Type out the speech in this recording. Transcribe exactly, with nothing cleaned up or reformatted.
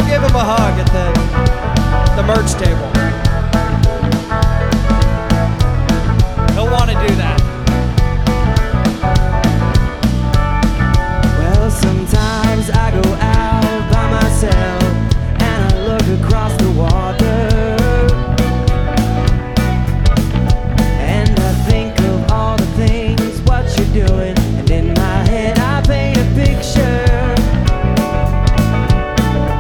give him a hug at the, the merch table. He'll want to do